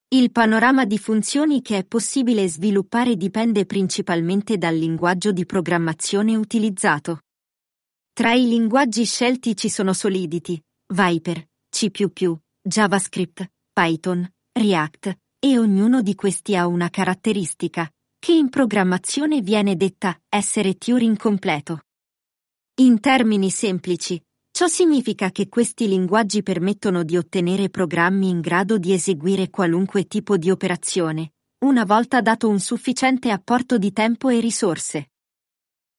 Il panorama di funzioni che è possibile sviluppare dipende principalmente dal linguaggio di programmazione utilizzato. Tra i linguaggi scelti ci sono Solidity, Viper, C++, JavaScript, Python, React, e ognuno di questi ha una caratteristica, che in programmazione viene detta essere Turing completo. In termini semplici, ciò significa che questi linguaggi permettono di ottenere programmi in grado di eseguire qualunque tipo di operazione, una volta dato un sufficiente apporto di tempo e risorse.